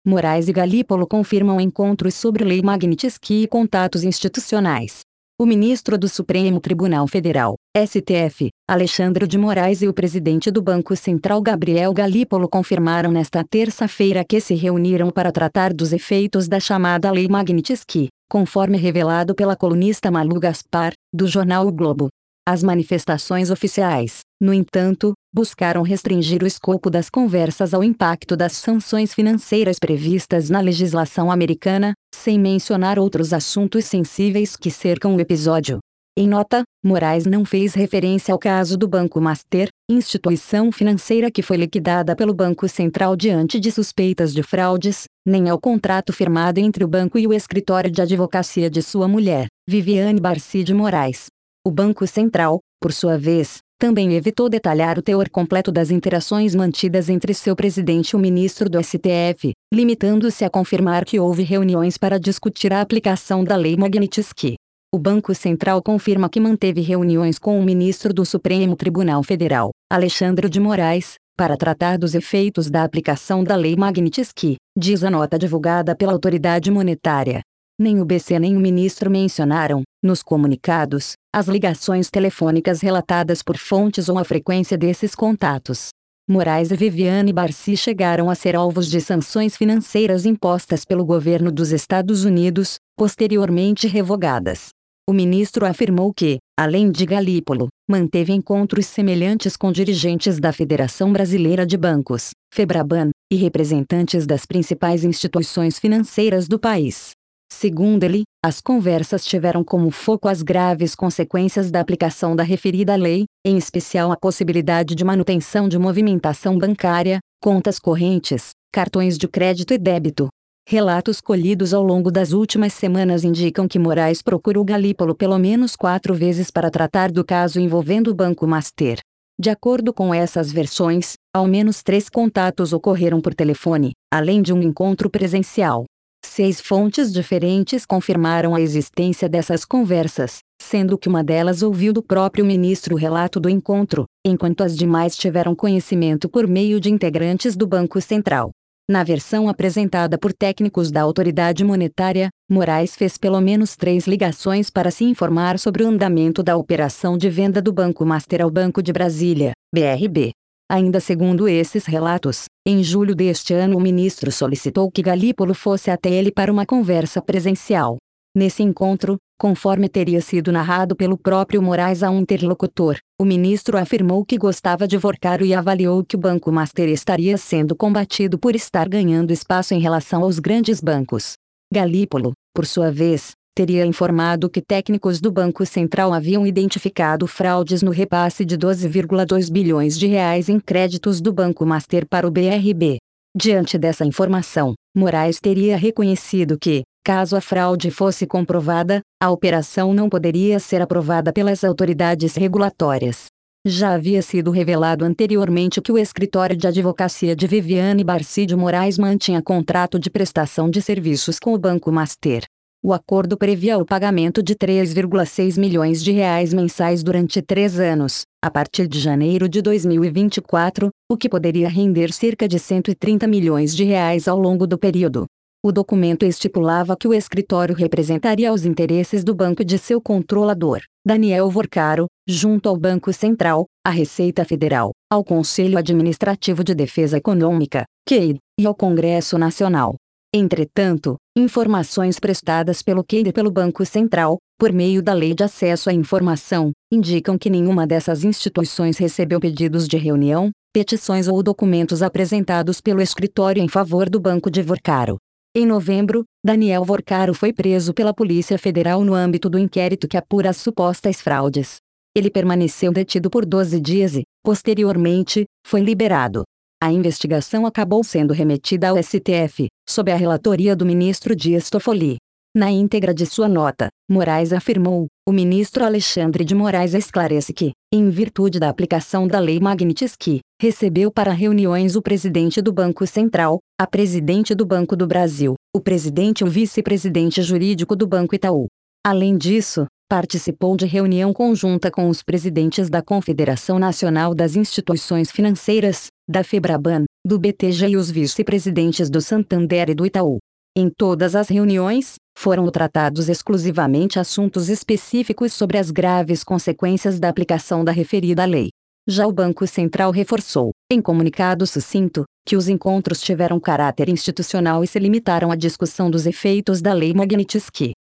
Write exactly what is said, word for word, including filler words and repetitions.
Moraes e Galípolo confirmam encontros sobre Lei Magnitsky e contatos institucionais. O ministro do Supremo Tribunal Federal, S T F, Alexandre de Moraes e o presidente do Banco Central Gabriel Galípolo confirmaram nesta terça-feira que se reuniram para tratar dos efeitos da chamada Lei Magnitsky, conforme revelado pela colunista Malu Gaspar, do jornal O Globo. As manifestações oficiais, no entanto, buscaram restringir o escopo das conversas ao impacto das sanções financeiras previstas na legislação americana, sem mencionar outros assuntos sensíveis que cercam o episódio. Em nota, Moraes não fez referência ao caso do Banco Master, instituição financeira que foi liquidada pelo Banco Central diante de suspeitas de fraudes, nem ao contrato firmado entre o banco e o escritório de advocacia de sua mulher, Viviane Barci de Moraes. O Banco Central, por sua vez, também evitou detalhar o teor completo das interações mantidas entre seu presidente e o ministro do S T F, limitando-se a confirmar que houve reuniões para discutir a aplicação da Lei Magnitsky. O Banco Central confirma que manteve reuniões com o ministro do Supremo Tribunal Federal, Alexandre de Moraes, para tratar dos efeitos da aplicação da Lei Magnitsky, diz a nota divulgada pela autoridade monetária. Nem o B C nem o ministro mencionaram, nos comunicados, as ligações telefônicas relatadas por fontes ou a frequência desses contatos. Moraes e Viviane Barci chegaram a ser alvos de sanções financeiras impostas pelo governo dos Estados Unidos, posteriormente revogadas. O ministro afirmou que, além de Galípolo, manteve encontros semelhantes com dirigentes da Federação Brasileira de Bancos, Febraban, e representantes das principais instituições financeiras do país. Segundo ele, as conversas tiveram como foco as graves consequências da aplicação da referida lei, em especial a possibilidade de manutenção de movimentação bancária, contas correntes, cartões de crédito e débito. Relatos colhidos ao longo das últimas semanas indicam que Moraes procurou Galípolo pelo menos quatro vezes para tratar do caso envolvendo o Banco Master. De acordo com essas versões, ao menos três contatos ocorreram por telefone, além de um encontro presencial. Seis fontes diferentes confirmaram a existência dessas conversas, sendo que uma delas ouviu do próprio ministro o relato do encontro, enquanto as demais tiveram conhecimento por meio de integrantes do Banco Central. Na versão apresentada por técnicos da autoridade monetária, Moraes fez pelo menos três ligações para se informar sobre o andamento da operação de venda do Banco Master ao Banco de Brasília, B R B. Ainda segundo esses relatos, em julho deste ano o ministro solicitou que Galípolo fosse até ele para uma conversa presencial. Nesse encontro, conforme teria sido narrado pelo próprio Moraes a um interlocutor, o ministro afirmou que gostava de Vorcaro e avaliou que o Banco Master estaria sendo combatido por estar ganhando espaço em relação aos grandes bancos. Galípolo, por sua vez, teria informado que técnicos do Banco Central haviam identificado fraudes no repasse de doze vírgula dois bilhões de reais em créditos do Banco Master para o B R B. Diante dessa informação, Moraes teria reconhecido que, caso a fraude fosse comprovada, a operação não poderia ser aprovada pelas autoridades regulatórias. Já havia sido revelado anteriormente que o escritório de advocacia de Viviane Barci de Moraes mantinha contrato de prestação de serviços com o Banco Master. O acordo previa o pagamento de três vírgula seis milhões de reais mensais durante três anos, a partir de janeiro de dois mil e vinte e quatro, o que poderia render cerca de cento e trinta milhões de reais ao longo do período. O documento estipulava que o escritório representaria os interesses do banco e de seu controlador, Daniel Vorcaro, junto ao Banco Central, à Receita Federal, ao Conselho Administrativo de Defesa Econômica, C E I D, e ao Congresso Nacional. Entretanto, informações prestadas pelo C E I D e pelo Banco Central, por meio da Lei de Acesso à Informação, indicam que nenhuma dessas instituições recebeu pedidos de reunião, petições ou documentos apresentados pelo escritório em favor do Banco de Vorcaro. Em novembro, Daniel Vorcaro foi preso pela Polícia Federal no âmbito do inquérito que apura as supostas fraudes. Ele permaneceu detido por doze dias e, posteriormente, foi liberado. A investigação acabou sendo remetida ao S T F, sob a relatoria do ministro Dias Toffoli. Na íntegra de sua nota, Moraes afirmou: o ministro Alexandre de Moraes esclarece que, em virtude da aplicação da Lei Magnitsky, recebeu para reuniões o presidente do Banco Central, a presidente do Banco do Brasil, o presidente e o vice-presidente jurídico do Banco Itaú. Além disso, participou de reunião conjunta com os presidentes da Confederação Nacional das Instituições Financeiras, da Febraban, do B T G e os vice-presidentes do Santander e do Itaú. Em todas as reuniões, foram tratados exclusivamente assuntos específicos sobre as graves consequências da aplicação da referida lei. Já o Banco Central reforçou, em comunicado sucinto, que os encontros tiveram caráter institucional e se limitaram à discussão dos efeitos da Lei Magnitsky.